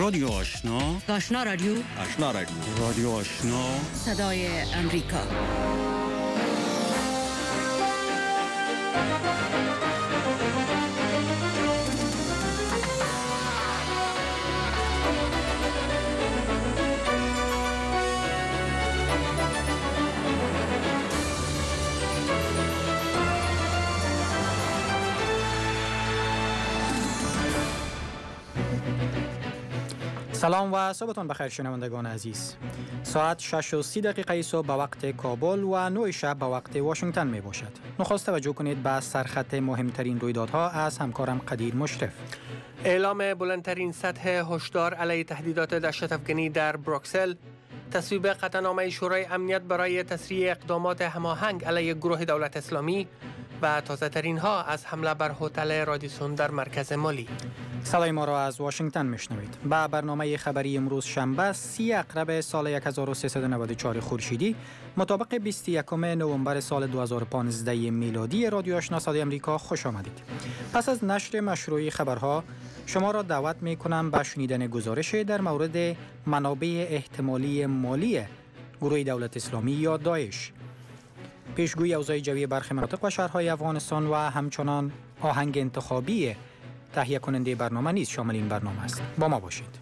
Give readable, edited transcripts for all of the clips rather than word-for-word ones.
رادیو آشنا، آشنا رادیو، آشنا رادیو، رادیو آشنا، صدای امریکا. سلام و صبحتون بخیر شنوندگان عزیز. ساعت 6:30 صبح به وقت کابل و 9 شب به وقت واشنگتن می باشد. نخست توجه کنید به سرخط مهمترین رویدادها از همکارم قدیر مشرف. اعلام بلندترین سطح هشدار علیه تهدیدات دهشت‌افکنی در بروکسل، تصویب قطعنامه شورای امنیت برای تسریع اقدامات هماهنگ علیه گروه دولت اسلامی و تازه‌ترین ها از حمله بر هتل رادیسون در مرکز مالی. صدای ما را از واشنگتن میشنوید. با برنامه خبری امروز شنبه 30 اکرب سال 1394 خورشیدی مطابق 21 نوامبر سال 2015 میلادی رادیو آشنا صدای امریکا خوش آمدید. پس از نشر مشروع خبرها شما را دعوت می کنم به شنیدن گزارش در مورد منابع احتمالی مالی گروه دولت اسلامی یا داعش، پیشگویی اوضاع جوی برخی مناطق و شهرهای افغانستان و همچنان آهنگ انتخابی تهیه کننده برنامه نیز شامل این برنامه است. با ما باشید.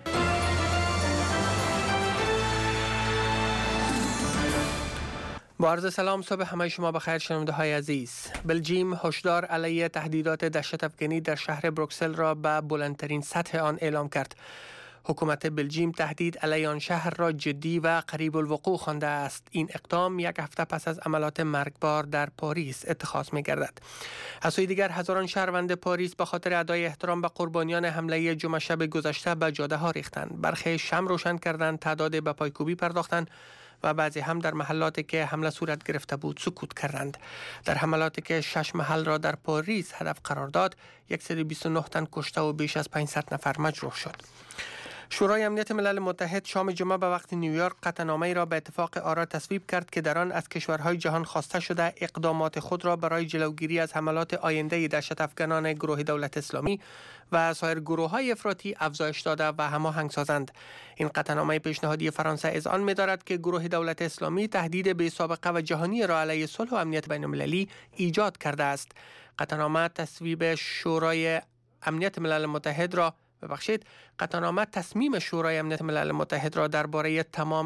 با عرض سلام، صبح همه شما بخیر شنونده های عزیز. بلژیم هشدار علیه تهدیدات دهشت‌افکنی در شهر بروکسل را به بلندترین سطح آن اعلام کرد. حکومت بلژیم تهدید علیه آن شهر را جدی و قریب الوقوع خوانده است. این اقدام یک هفته پس از عملات مرگبار در پاریس اتخاذ می گردد. از سوی دیگر هزاران شهروند پاریس به خاطر ادای احترام به قربانیان حمله جمعه شب گذشته به جاده ها ریختند. برخی شمع روشن کردند، تعداد به پایکوبی پرداختند و بعضی هم در محلاتی که حمله صورت گرفته بود سکوت کردند. در حملاتی که 6 محل را در پاریس هدف قرار داد، 129 تن کشته و بیش از 500 نفر مجروح شد. شورای امنیت ملل متحد شام جمعه به وقت نیویورک قطعنامه‌ای را به اتفاق آرا تصویب کرد که در آن از کشورهای جهان خواسته شده اقدامات خود را برای جلوگیری از حملات آینده دهشت‌افکنان گروه دولت اسلامی و سایر گروه‌های افراطی افزایش داده و هماهنگ سازند. این قطعنامه پیشنهادی فرانسه از آن می‌دارد که گروه دولت اسلامی تهدید بی سابقه و جهانی را علیه صلح و امنیت بین‌المللی ایجاد کرده است. قطعنامه تصویب شورای امنیت ملل متحد را قطعنامه تصمیم شورای امنیت ملل متحد را درباره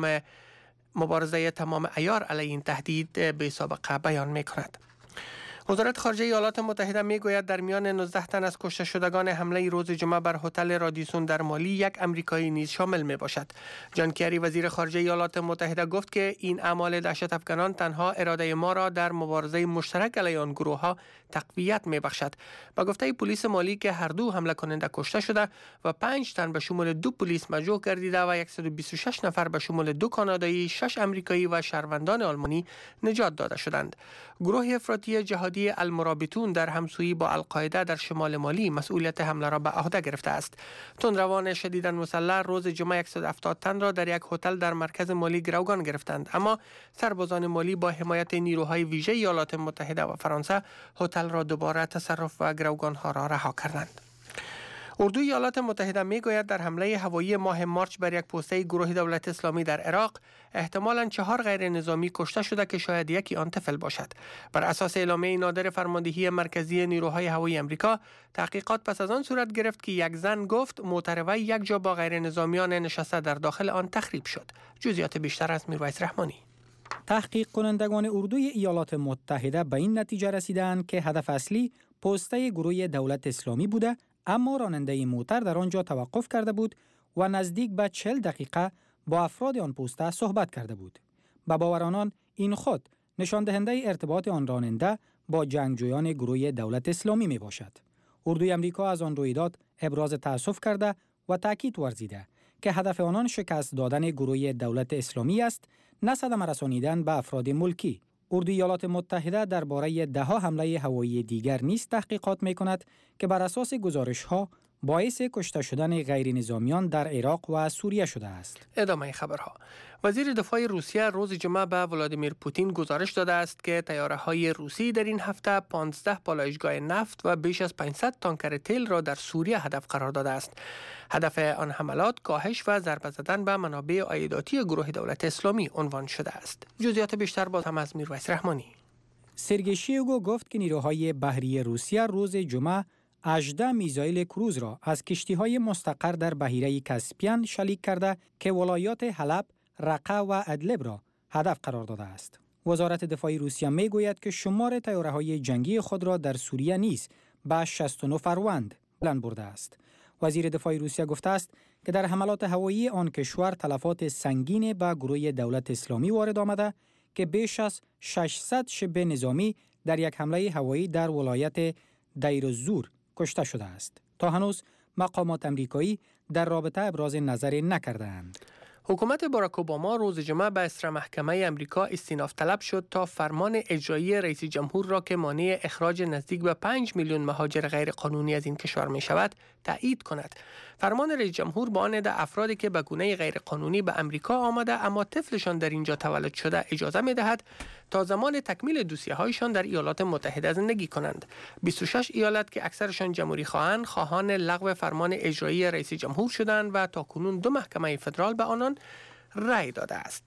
مبارزه تمام عیار علیه این تهدید بی سابقه بیان می کند. وزارت خارجه ایالات متحده می گوید در میان 19 تن از کشته شدگان حمله روز جمعه بر هتل رادیسون در مالی یک امریکایی نیز شامل می باشد. جان کری وزیر خارجه ایالات متحده گفت که این اعمال دهشت‌افکنان تنها اراده ما را در مبارزه مشترک علیه آن گروه ها تقویت می بخشد. با گفته پلیس مالی که هر دو حمله کننده کشته شده و 5 تن به شمول 2 پلیس مجروح گردیده و 126 نفر به شمول 2 کانادایی، 6 امریکایی و شهروندان آلمانی نجات داده شدند. گروه افراطی جهادی المرابطون در همسویی با القاعده در شمال مالی مسئولیت حمله را به عهده گرفته است. تندروان شدیداً مسلح روز جمعه 170 تن را در یک هتل در مرکز مالی گروگان گرفتند، اما سربازان مالی با حمایت نیروهای ویژه ایالات متحده و فرانسه هتل را دوباره تصرف و گروگان‌ها را رها کردند. اردوی ایالات متحده میگوید در حمله هوایی ماه مارچ بر یک پوسته گروه دولت اسلامی در عراق احتمالاً 4 غیر نظامی کشته شده که شاید یکی آن طفل باشد. بر اساس اعلامیه نادر فرماندهی مرکزی نیروهای هوایی امریکا، تحقیقات پس از آن صورت گرفت که یک زن گفت موتروی یک جا با غیر نظامیان نشسته در داخل آن تخریب شد. جزئیات بیشتر از میرویس رحمانی. تحقیق کنندگان اردوی ایالات متحده به این نتیجه رسیدند که هدف اصلی پوسته گروه دولت اسلامی بوده، اما راننده موتر در آنجا توقف کرده بود و نزدیک به 40 دقیقه با افراد آن پوسته صحبت کرده بود. به باور آنان این خود نشان دهنده ارتباط آن راننده با جنگجویان گروه دولت اسلامی می باشد. اردوی امریکا از آن رویداد ابراز تأسف کرده و تاکید ورزیده که هدف آنان شکست دادن گروه دولت اسلامی است، نه صدمه رسانیدن به افراد ملکی. اردوی ایالات متحده درباره 10 حمله هوایی دیگر نیز تحقیقات می کند که بر اساس گزارش‌ها باعث کشته شدن غیر نظامیان در عراق و سوریه شده است. ادامه خبرها. وزیر دفاع روسیه روز جمعه به ولادیمیر پوتین گزارش داده است که طیاره‌های روسی در این هفته 15 پالایشگاه نفت و بیش از 500 تانکر تیل را در سوریه هدف قرار داده است. هدف آن حملات کاهش و ضربه زدن به منابع عایداتی گروه دولت اسلامی عنوان شده است. جزئیات بیشتر باز هم از میرویس رحمانی. سرگئی شویگو گفت که نیروهای بحری روسیه روز جمعه 18 میزایل کروز را از کشتی‌های مستقر در بحیره کاسپیان شلیک کرده که ولایات حلب، رقه و ادلب را هدف قرار داده است. وزارت دفاع روسیه میگوید که شمار طیاره‌های جنگی خود را در سوریه نیز به 69 فروند بلند برده است. وزیر دفاع روسیه گفته است که در حملات هوایی آن کشور تلفات سنگین به گروه دولت اسلامی وارد آمده که بیش از 600 شبه نظامی در یک حمله هوایی در ولایت دیر الزور کشته شده است. تا هنوز مقامات امریکایی در رابطه ابراز نظر نکرده‌اند. حکومت باراک اوباما روز جمعه به اصر محکمه امریکا استیناف طلب شد تا فرمان اجرایی رئیس جمهور را که مانع اخراج نزدیک به 5 میلیون مهاجر غیرقانونی از این کشور می شود تایید کند. فرمان رئیس جمهور با آن افرادی که به گونه غیرقانونی به امریکا آمده اما طفلشان در اینجا تولد شده اجازه می دهد تا زمان تکمیل دوسیه هایشان در ایالات متحده زندگی کنند. 26 ایالت که اکثرشان جمهوری خواهان لغو فرمان اجرایی رئیس جمهور شدند و تاکنون 2 محکمه فدرال به آنان رأی داده است.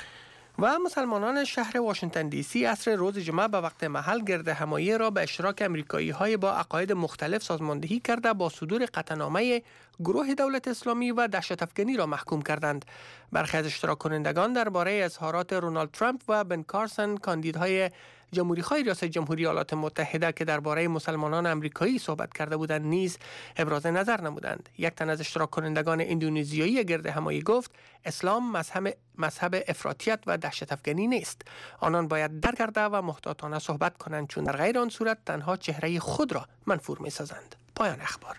و مسلمانان شهر واشنگتن دی سی عصر روز جمعه به وقت محل گرد همایی را به اشتراک امریکایی های با عقاید مختلف سازماندهی کرده با صدور قطعنامه گروه دولت اسلامی و دهشت افکنی را محکوم کردند. برخی از اشتراک کنندگان درباره اظهارات رونالد ترامپ و بن کارسن کاندیدای جمهوری‌خواه ریاست جمهوری ایالات متحده که درباره مسلمانان امریکایی صحبت کرده بودند نیز ابراز نظر نمودند. یک تن از اشتراک کنندگان اندونزیایی گرد همایی گفت اسلام مذهب افراطیت و دهشت افکنی نیست. آنان باید درک کرده و محتاطانه صحبت کنند چون در غیر آن صورت تنها چهره خود را منفور می‌سازند. پایان اخبار.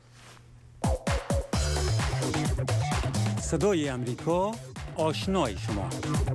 صدای امریکا آشنای شما.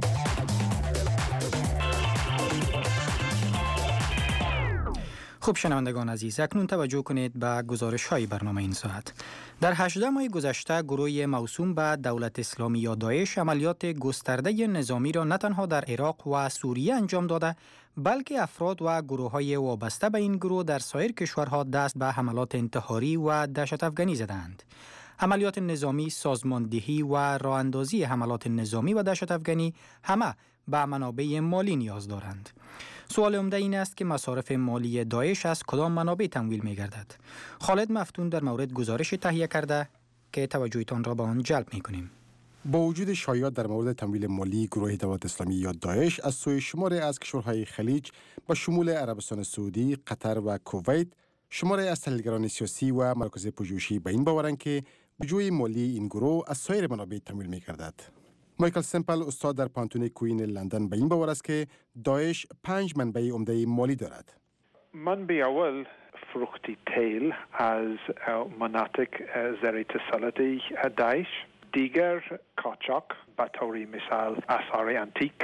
خوب شنوندگان عزیز، اکنون توجه کنید به گزارش‌های برنامه این ساعت. در 18 ماه گذشته گروه موسوم به دولت اسلامی یا داعش عملیات گسترده نظامی را نه تنها در عراق و سوریه انجام داده، بلکه افراد و گروه‌های وابسته به این گروه در سایر کشورها دست به حملات انتحاری و دهشت افکنی زدند. عملیات نظامی، سازماندهی و راه‌اندازی حملات نظامی و دهشت افکنی همه به منابع مالی نیاز دارند. سوال عمده این است که مصارف مالی داعش از کدام منابع تمویل می‌گردد؟ خالد مفتون در مورد گزارش تهیه کرده که توجهتان را به آن جلب می‌کنیم. با وجود شایعات در مورد تمویل مالی گروه دولت اسلامی یا داعش از سوی شماری از کشورهای خلیج با شمول عربستان سعودی، قطر و کویت، شماری از تحلیلگران سیاسی و مراکز پژوهشی به این باورند که بجوی مالی این گروه از سایر منابع تمویل می‌گردد. مایکل سمپل استاد در پانتون کوین لندن به این باور است که داعش 5 منبع عمده مالی دارد. منبع اول فروخت تیل از مناطق زیر اتصالات داعش، دیگر قاچاق به طور مثال آثار انتیک،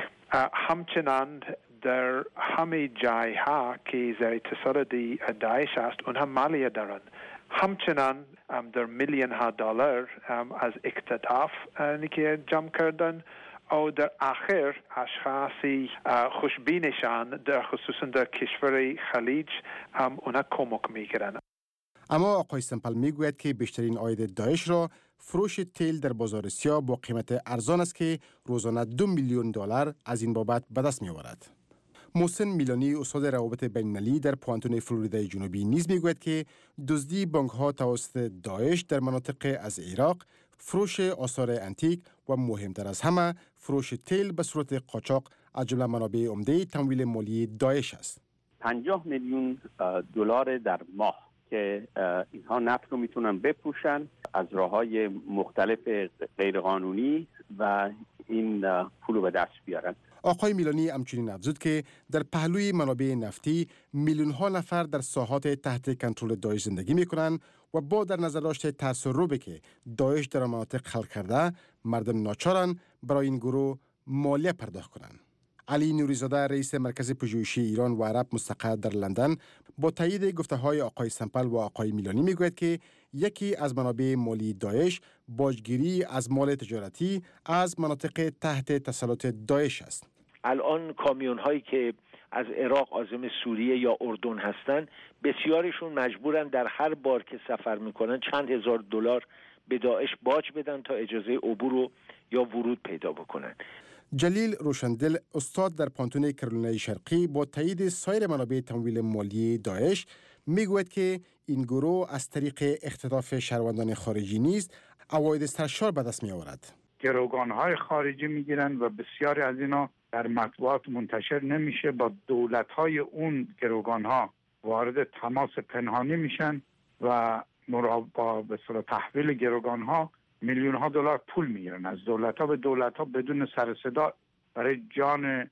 همچنان در همه جایها که زیر اتصالات داعش است اونها مالیه دارند. همچنان در میلیون ها دلار از اختطاف که جمع کردن و در آخر اشخاصی خوشبینشان در خصوصا در کشور خلیج اونا کمک میگیرن. اما آقای سمپل میگوید که بیشترین عاید داعش را فروش تیل در بازار سیاه با قیمت ارزان است که روزانه 2 میلیون دلار از این بابت به دست میآورد. محسن میلانی استاد روابط بین‌المللی در پوانتون فلوریدای جنوبی نیز میگوید که دزدی بانک‌ها توسط داعش در مناطق از عراق، فروش آثار انتیک و مهمتر از همه فروش تیل به صورت قاچاق از جمله منابع عمده تمویل مالی داعش است. 50 میلیون دلار در ماه که اینها نفت رو میتونن بفروشن از راه‌های مختلف غیرقانونی و این پول رو به دست بیارن. آقای میلانی همچنین افزود که در پهلوی منابع نفتی میلیون‌ها نفر در ساحات تحت کنترل داعش زندگی می‌کنند و با در نظر داشت تسربی که داعش در مناطق خلق کرده، مردم ناچارند برای این گروه مالیه پرداخت کنند. علی نوریزاده رئیس مرکز پژوهشی ایران و عرب مستقر در لندن با تایید گفته‌های آقای سمپل و آقای میلانی میگوید که یکی از منابع مالی داعش باجگیری از مال تجارتی از مناطق تحت تسلط داعش است. الان کامیون هایی که از عراق عازم سوریه یا اردن هستن، بسیارشون مجبورن در هر بار که سفر میکنن چند هزار دلار به داعش باج بدن تا اجازه عبور یا ورود پیدا بکنن. جلیل روشندل، استاد در پانتون کرولینای شرقی، با تایید سایر منابع تمویل مالی داعش میگوید که این گروه از طریق اختطاف شهروندان خارجی نیز عواید سرشار به دست می آورد. گروگان‌های خارجی میگیرن و بسیاری از اینا در مطبوعات منتشر نمیشه. با دولت‌های اون گروگان‌ها وارد تماس پنهانی میشن و با به صورت تحویل گروگان‌ها میلیون‌ها دلار پول میگیرن از دولت‌ها به دولت‌ها بدون سر صدا برای جان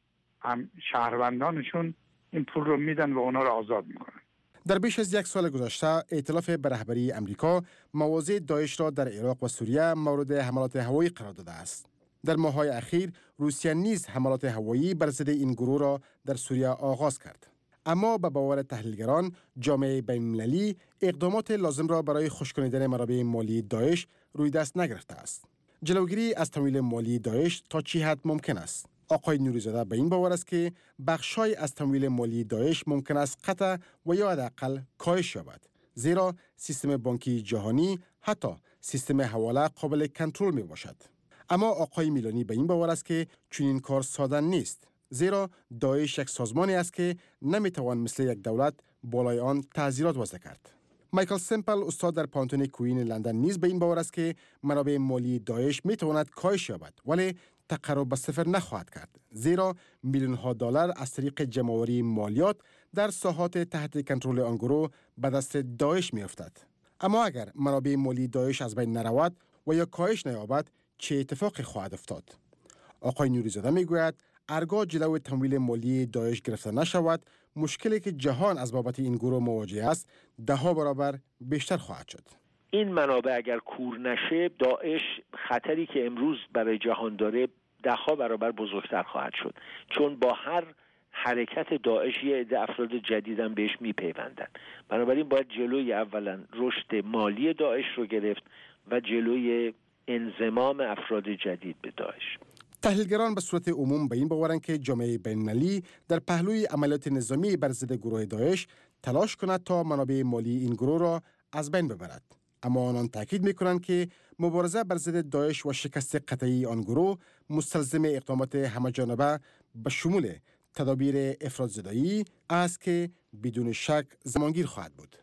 شهروندانشون این پول رو میدن و اونا رو آزاد میکنن. در بیش از یک سال گذشته ائتلاف به رهبری امریکا مواضع داعش را در عراق و سوریه مورد حملات هوایی قرار داده است. در ماه‌های اخیر روسیه نیز حملات هوایی بر ضد این گروه را در سوریه آغاز کرد. اما به باور تحلیلگران، جامعه بین‌المللی اقدامات لازم را برای خشک‌کنیدن منابع مالی داعش روی دست نگرفته است. جلوگیری از تمویل مالی داعش تا چه حد ممکن است؟ آقای نوری‌زاده به این باور است که بخشای از تمویل مالی داعش ممکن است قطع و یا حداقل کاهش یابد، زیرا سیستم بانکی جهانی حتی سیستم حواله قابل کنترل می باشد. اما آقای میلانی به این باور است که چنین کار ساده نیست، زیرا داعش یک سازمانی است که نمیتوان مثل یک دولت بالای آن تعزیرات وضع کرد. مایکل سمپل، استاد در پانتون کوین لندن، نیز به این باور است که منابع مالی داعش میتواند کاهش یابد، ولی تقرب به صفر نخواهد کرد، زیرا میلیون‌ها دلار از طریق جمع‌آوری مالیات در ساحات تحت کنترل آن گروه به دست داعش میافتد. اما اگر منابع مالی داعش از بین نرود و یا کاهش نیابد، چه اتفاقی خواهد افتاد؟ آقای نوری‌زاده میگوید هرگاه جلوی تمویل مالی داعش گرفته نشود، مشکلی که جهان از بابت این گروه مواجه است 10 برابر بیشتر خواهد شد. این منابع اگر کور نشه، داعش خطری که امروز برای جهان داره 10 برابر بزرگتر خواهد شد، چون با هر حرکت داعش یه عده افراد جدیدن بهش میپیوندن. بنابراین باید جلوی اولا رشد مالی داعش رو گرفت و جلوی انضمام افراد جدید به داعش. تحلیلگران به صورت عموم به این باورند که جامعه بین‌المللی در پهلوی عملیات نظامی بر ضد گروه داعش تلاش کند تا منابع مالی این گروه را از بین ببرد. اما آنان تاکید می‌کنند که مبارزه بر ضد داعش و شکست قطعی آن گروه مستلزم اقدامات همه‌جانبه به شمول تدابیر افراط‌زدایی است که بدون شک زمانگیر خواهد بود.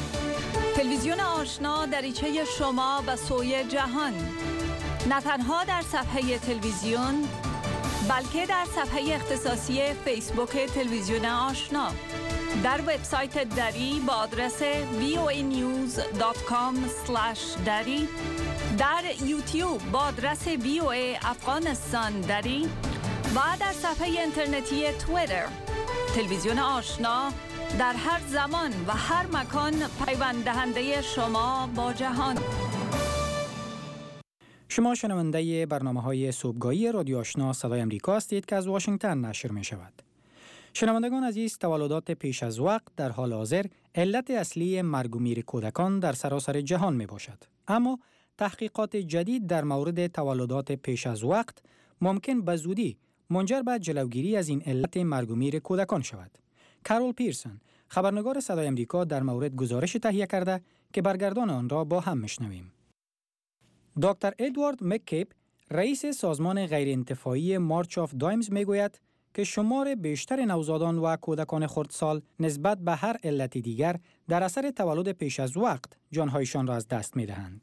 تلویزیون آشنا دریچه شما و سوی جهان، نه تنها در صفحه تلویزیون بلکه در صفحه اختصاصی فیسبوک تلویزیون آشنا، در وبسایت دری با آدرس voanews.com/dari، در یوتیوب با آدرس VOA افغانستان دری و در صفحه اینترنتی توییتر. تلویزیون آشنا در هر زمان و هر مکان پیوند دهنده شما با جهان. شما شنونده برنامه‌های صبحگاهی رادیو آشنا صدای آمریکا هستید که از واشنگتن نشر می‌شود. شنوندگان عزیز، تولدات پیش از وقت در حال حاضر علت اصلی مرگ و میر کودکان در سراسر جهان میباشد. اما تحقیقات جدید در مورد تولدات پیش از وقت ممکن به زودی منجر به جلوگیری از این علت مرگ و میر کودکان شود. کارول پیرسون، خبرنگار صدای آمریکا، در مورد گزارش تهیه کرده که برگردان آن را با هم میشنویم. دکتر ادوارد مککیپ، رئیس سازمان غیرانتفاعی مارچ آف دایمز میگوید که شمار بیشتر نوزادان و کودکان خردسال نسبت به هر علت دیگر در اثر تولد پیش از وقت جانهایشان را از دست می‌دهند.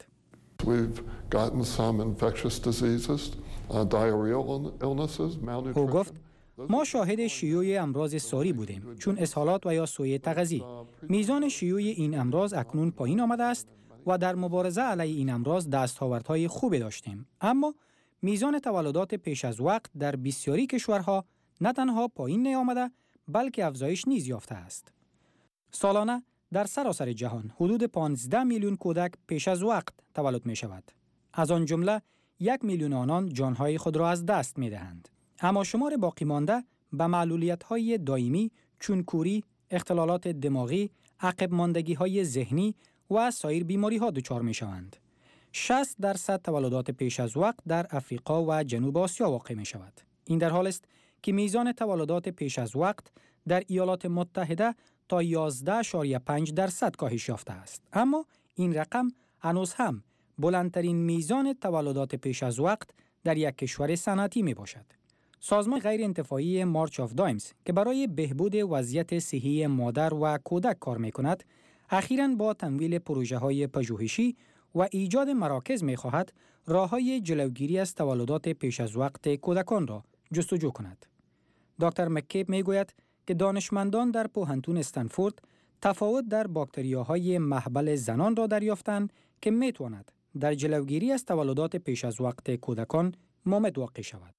او گفت ما شاهد شیوع امراض ساری بودیم، چون اسهالات و یا سوء تغذیه. میزان شیوع این امراض اکنون پایین آمده است و در مبارزه علیه این امراض دستاوردهای خوبی داشتیم. اما میزان تولدات پیش از وقت در بسیاری کشورها نه تنها پایین نیامده بلکه افزایش نیز یافته است. سالانه در سراسر جهان حدود 15 میلیون کودک پیش از وقت تولد می شود. از آن جمله 1 میلیون آنان جانهای خود را از دست می دهند. اما شمار باقی مانده به معلولیت‌های دائمی چون کوری، اختلالات دماغی، عقب ماندگی های ذهنی و سایر بیماری ها دچار می شوند. 60% تولدات پیش از وقت در افریقا و جنوب آسیا واقع می شود. این در حال است که میزان تولدات پیش از وقت در ایالات متحده تا 11.5% کاهش یافته است. اما این رقم هنوز هم بلندترین میزان تولدات پیش از وقت در یک کشور صنعتی می باشد. سازمان غیر انتفاعی مارچ آف دایمز که برای بهبود وضعیت صحی مادر و کودک کار می کند، اخیراً با تمویل پروژه های پژوهشی و ایجاد مراکز می خواهد راه‌های جلوگیری از تولدات پیش از وقت کودکان را جستجو کند. دکتر مکیب می گوید که دانشمندان در پوهنتون استنفورد تفاوت در باکتریاهای محبل زنان را دریافتند که می تواند در جلوگیری از تولدات پیش از وقت کودکان مؤمد واقع شود.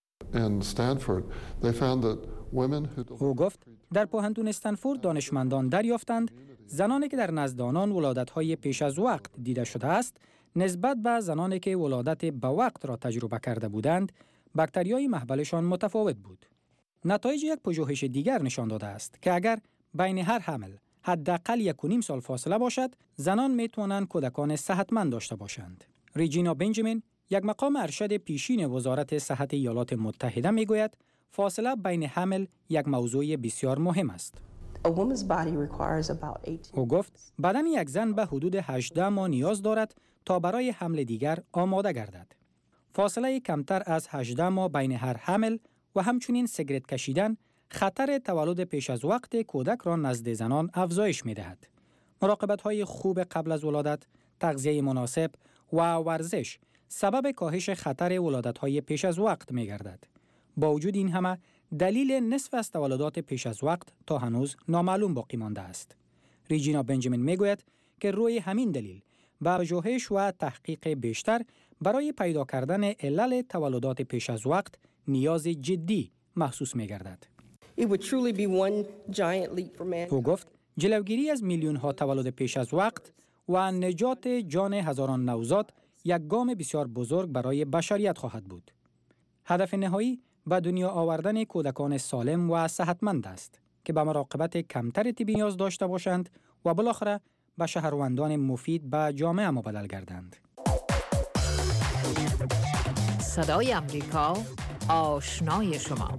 او گفت در پوهنتون استنفورد دانشمندان دریافتند زنانی که در نزد آنان ولادت‌های پیش از وقت دیده شده است نسبت به زنانی که ولادت به وقت را تجربه کرده بودند باکتریای محبلشان متفاوت بود. نتایج یک پژوهش دیگر نشان داده است که اگر بین هر حمل حداقل 1.5 سال فاصله باشد زنان می توانند کودکان صحتمند داشته باشند. ریجینا بنجامین یک مقام ارشد پیشین وزارت صحت ایالات متحده می گوید فاصله بین حمل یک موضوع بسیار مهم است. او گفت بدن یک زن به حدود 18 ماه نیاز دارد تا برای حمل دیگر آماده گردد. فاصله کمتر از 18 ماه بین هر حمل و همچنین سیگرت کشیدن خطر تولد پیش از وقت کودک را نزد زنان افزایش می دهد. مراقبت‌های خوب قبل از ولادت، تغذیه مناسب و ورزش سبب کاهش خطر ولادت‌های پیش از وقت می گردد. با وجود این همه دلیل نصف از تولدات پیش از وقت تا هنوز نامعلوم باقی مانده است. ریجینا بنجامین می گوید که روی همین دلیل با پژوهش و تحقیق بیشتر برای پیدا کردن علل تولدات پیش از وقت نیاز جدی محسوس می گردد. او گفت جلوگیری از میلیون ها تولد پیش از وقت و نجات جان هزاران نوزاد یک گام بسیار بزرگ برای بشریت خواهد بود. هدف نهایی به دنیا آوردن کودکان سالم و صحتمند است که به مراقبت کمتر طبی نیاز داشته باشند و بالاخره به شهروندان مفید به جامعه مبدل گردند. صدای امریکا، آشنای شما.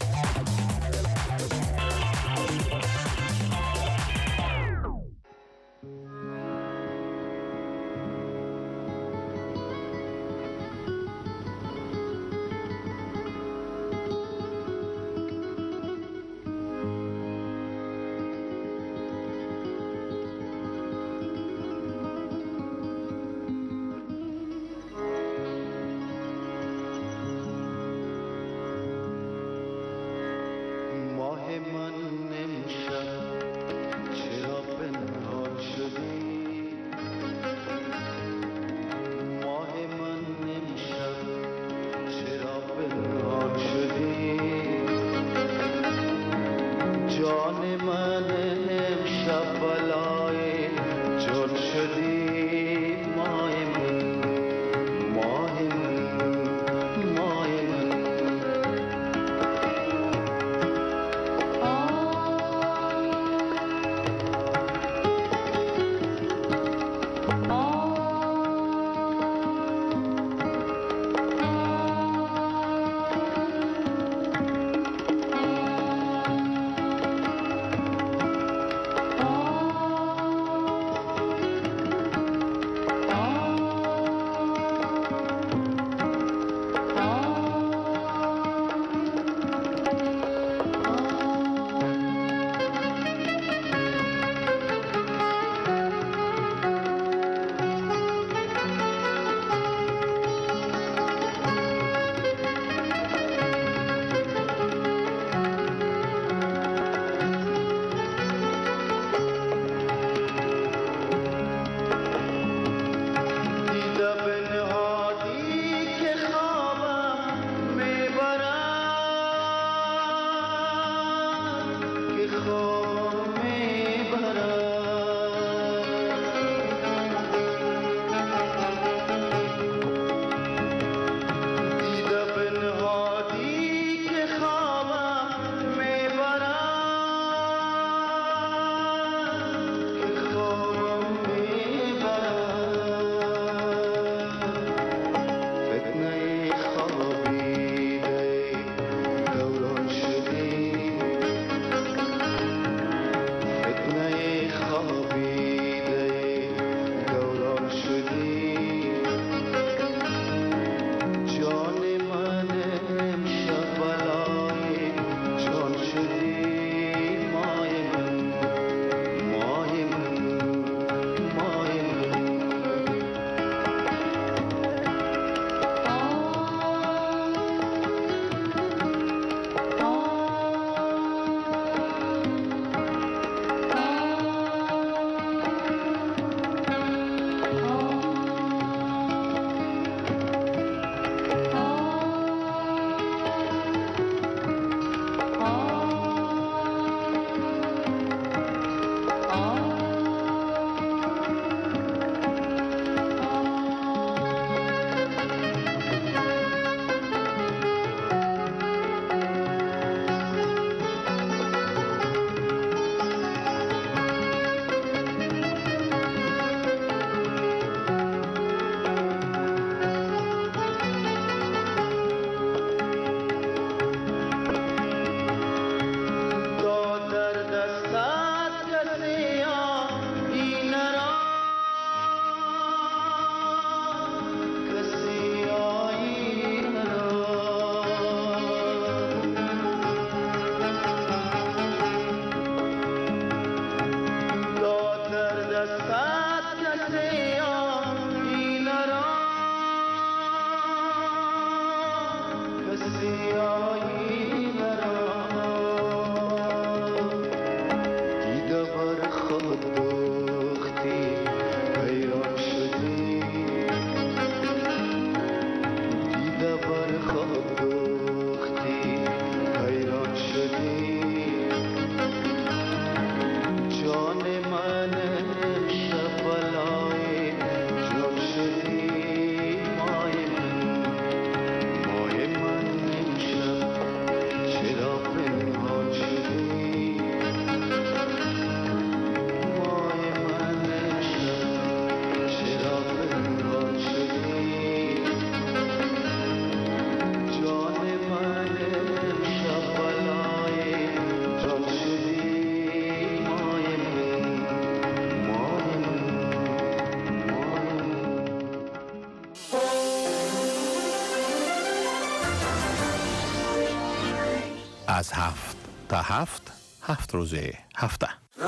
از 7 تا 7 روز هفته.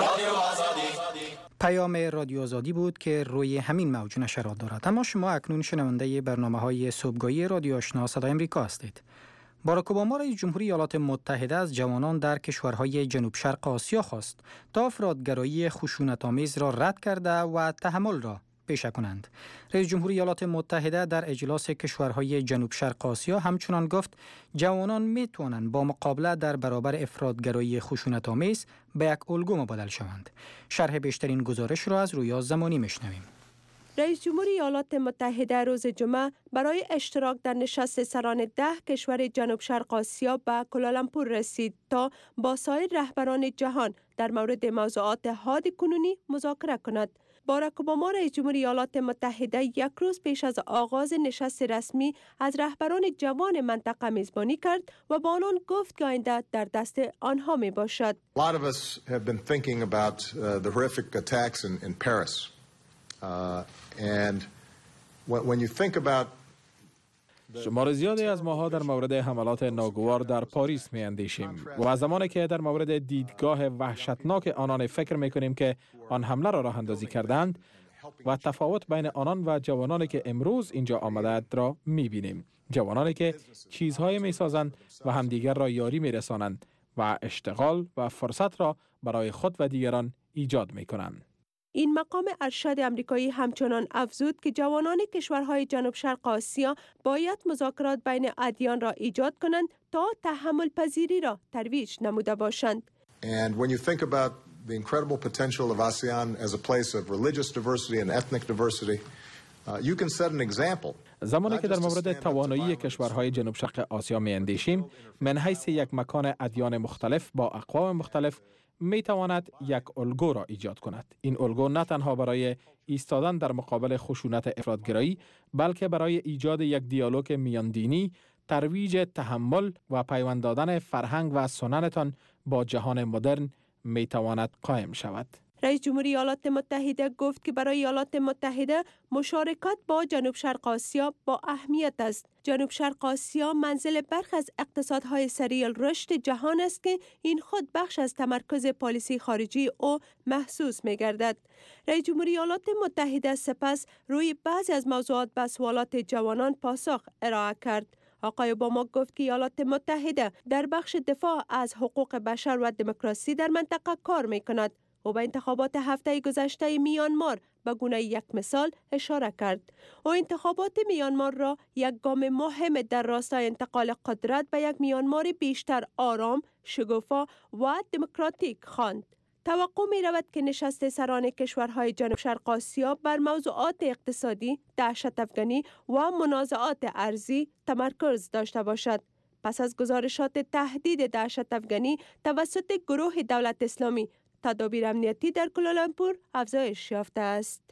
پیام رادیو آزادی بود که روی همین موج نشرات دارد. اما شما اکنون شنونده برنامه‌های صبحگاهی رادیو آشنا صدای آمریکا هستید. باراک اوباما رئیس جمهوری ایالات متحده از جوانان در کشورهای جنوب شرق آسیا خواست تا افراطگرایی خشونت‌آمیز را رد کرده و تحمل را پیشه کنند. رئیس جمهوری ایالات متحده در اجلاس کشورهای جنوب شرق آسیا همچنان گفت جوانان می توانند با مقابله در برابر افراطگرایی خشونت‌آمیز به یک الگو مبادل شوند. شرح بیشترین گزارش را از رویا زمانی میشنویم. رئیس جمهوری ایالات متحده روز جمعه برای اشتراک در نشست سران 10 کشور جنوب شرق آسیا به کوالالامپور رسید تا با سایر رهبران جهان در مورد موضوعات حاد کنونی مذاکره کند. باراک اوباما رئیس جمهوری ایالات متحده یک روز پیش از آغاز نشست رسمی از رهبران جوان منطقه میزبانی کرد و با آنان گفت که آینده در دست آنها می باشد. A lot of us have been thinking about the horrific attacks in Paris. And when you think about شمار زیادی از ماها در مورد حملات ناگوار در پاریس می اندیشیم و زمانی که در مورد دیدگاه وحشتناک آنان فکر می کنیم که آن حمله را راه اندازی کردند و تفاوت بین آنان و جوانانی که امروز اینجا آمدند را می بینیم. جوانانی که چیزهای می سازند و همدیگر را یاری می رسانند و اشتغال و فرصت را برای خود و دیگران ایجاد می کنند. این مقام ارشد امریکایی همچنان افزود که جوانان کشورهای جنوب شرق آسیا باید مذاکرات بین ادیان را ایجاد کنند تا تحمل پذیری را ترویج نموده باشند. And when you think about the incredible potential of ASEAN as a place of religious diversity and ethnic diversity, you can set an example. زمانی که در مورد توانایی کشورهای جنوب شرق آسیا می اندیشیم، من حیث یک مکان ادیان مختلف با اقوام مختلف می تواند یک الگو را ایجاد کند. این الگو نه تنها برای ایستادن در مقابل خشونت افراطگرایی، بلکه برای ایجاد یک دیالوگ میان دینی، ترویج تحمل و پیوند دادن فرهنگ و سنتان با جهان مدرن می تواند قائم شود. رئیس جمهوری ایالات متحده گفت که برای ایالات متحده مشارکت با جنوب شرق آسیا با اهمیت است. جنوب شرق آسیا منزل برخی از اقتصادهای سریع رشد جهان است که این خود بخش از تمرکز پالیسی خارجی او محسوس می گردد. رئیس جمهوری ایالات متحده سپس روی بعضی از موضوعات به سوالات جوانان پاسخ ارائه کرد. آقای اوباما گفت که ایالات متحده در بخش دفاع از حقوق بشر و دموکراسی در منطقه کار می کند. او به انتخابات هفته گذشته میانمار به گونه یک مثال اشاره کرد. او انتخابات میانمار را یک گام مهم در راستای انتقال قدرت به یک میانمار بیشتر آرام، شگوفا و دموکراتیک خواند. توقع می رود که نشست سران کشورهای جنوب شرق آسیا بر موضوعات اقتصادی، دهشت افغانی و منازعات ارضی تمرکز داشته باشد. پس از گزارشات تهدید دهشت افغانی توسط گروه دولت اسلامی، تدابیر امنیتی در کوالالامپور افزایش یافته است.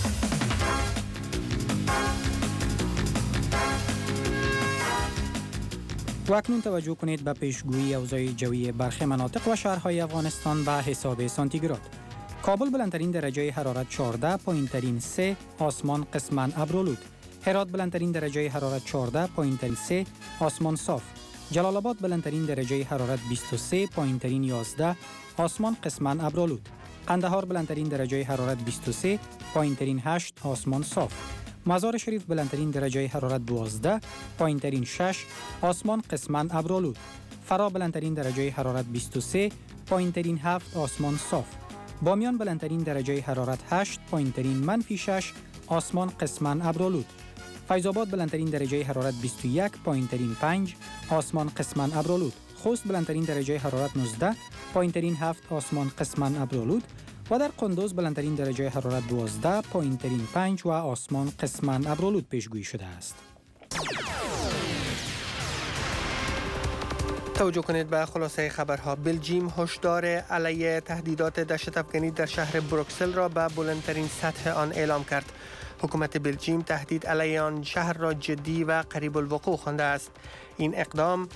و اکنون توجه کنید به پیشگویی اوضاع جوی برخی مناطق و شهرهای افغانستان به حساب سانتیگراد. کابل بلندترین درجه حرارت 14، پایینترین 3، آسمان قسماً ابرآلود. هرات بلندترین درجه حرارت 14، پایینترین 3، آسمان صاف. جلال آباد بلندترین درجه حرارت 23، پایینترین 11، آسمان قسماً ابرآلود. قندهار بلندترین درجه حرارت 23، پایینترین 8، آسمان صاف. مزار شریف بلندترین درجه حرارت 12، پایینترین 6، آسمان قسماً ابرآلود. فرا بلندترین درجه حرارت 23، پایینترین 7، آسمان صاف. بامیان بلندترین درجه حرارت 8، پایینترین -6، آسمان قسماً ابرآلود. فیض آباد بلندترین درجه حرارت 21، پایینترین 5، آسمان قسماً ابرآلود. خوست بلندترین درجه حرارت 19، پایینترین 7، آسمان قسماً ابرآلود. و در قندوز بلندترین درجه حرارت 12، پایینترین 5 و آسمان قسماً ابرآلود پیشگویی شده است. توجه کنید به خلاصه خبرها. بلژیم هشدار علیه تهدیدات دهشت افغانی در شهر بروکسل را به بلندترین سطح آن اعلام کرد. حکومت بلژیم تهدید علیه آن شهر را جدی و قریب الوقوع خوانده است. این اقدام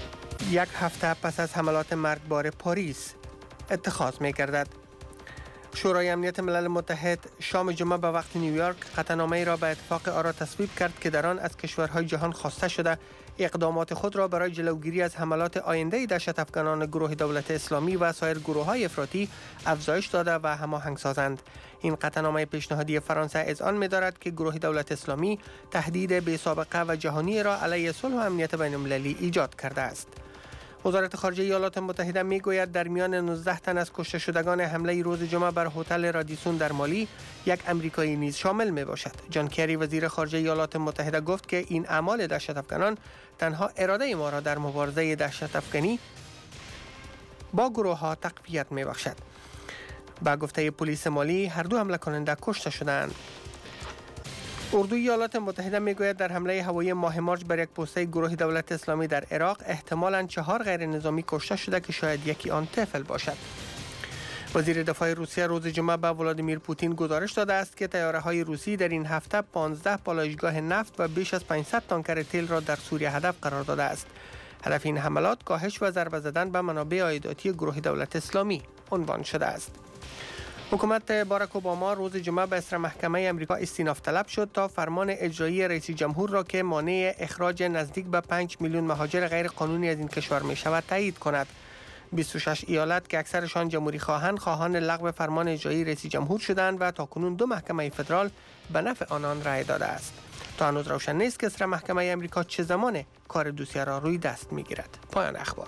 یک هفته پس از حملات مرگبار پاریس اتخاذ می گردد. شورای امنیت ملل متحد شام جمعه به وقت نیویورک قطعنامه‌ای را به اتفاق آرا تصویب کرد که در آن از کشورهای جهان خواسته شده اقدامات خود را برای جلوگیری از حملات آینده دهشت‌افکنان گروه دولت اسلامی و سایر گروه‌های افراطی افزایش داده و هماهنگ سازند. این قطعنامه پیشنهادی فرانسه اذعان می‌دارد که گروه دولت اسلامی تهدید بی‌سابقه و جهانی را علیه صلح و امنیت بین‌المللی ایجاد کرده است. وزارت خارجه ایالات متحده میگوید در میان 19 تن از کشته شدگان حمله روز جمعه بر هتل رادیسون در مالی یک امریکایی نیز شامل می باشد. جان کری وزیر خارجه ایالات متحده گفت که این اعمال دهشت‌افکنان تنها اراده ما را در مبارزه دهشت‌افکنی با گروه‌ها تقویت می بخشد. با گفته پلیس مالی هر دو حمله کننده کشته شدند. اردوی ایالات متحده میگوید در حمله هوایی ماه مارچ بر یک پوسته گروه دولت اسلامی در عراق احتمالاً 4 غیر نظامی کشته شده که شاید یکی آن طفل باشد. وزیر دفاع روسیه روز جمعه به ولادیمیر پوتین گزارش داده است که طیاره‌های روسی در این هفته 15 پالایشگاه نفت و بیش از 500 تانکر تیل را در سوریه هدف قرار داده است. هدف این حملات کاهش و ضربه زدن به منابع عایداتی گروه دولت اسلامی عنوان شده است. حکومت باراک اوباما روز جمعه به اصر محکمه امریکا استیناف طلب شد تا فرمان اجرایی رئیس جمهور را که مانع اخراج نزدیک به 5 میلیون مهاجر غیر قانونی از این کشور می شود تایید کند. 26 ایالت که اکثرشان جمهوری خواهان لغو فرمان اجرایی رئیس جمهور شدند و تاکنون 2 محکمه فدرال به نفع آنان رأی داده است. تا هنوز روشن نیست که اصر محکمه امریکا چه زمان کار دوسیه را روی دست می گیرد. پایان اخبار.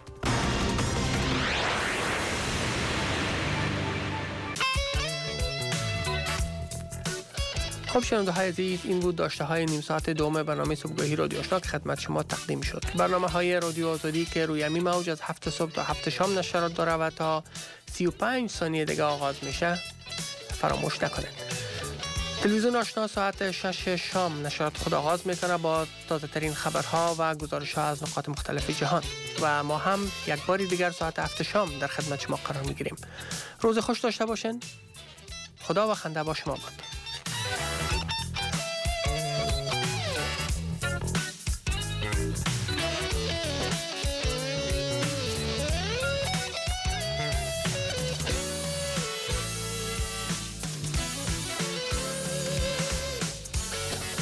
خب شنونده های عزیز، این بود داشته های نیم ساعت دوم برنامه صبحگاهی رادیو آشنا که خدمت شما تقدیم شد. برنامه های رادیو آزادی که روی امی موج از 7 صبح تا 7 شام نشرات داره و تا 35 ثانیه دیگه آغاز میشه فراموش نکنید. تلویزیون آشنا ساعت 6 شام نشرات خود آغاز میکنه با تازه ترین خبرها و گزارش ها از نقاط مختلف جهان و ما هم یک باری دیگر ساعت 7 شام در خدمت شما قرار میگیریم. روز خوش داشته باشین. خدا و خنده با شما باد.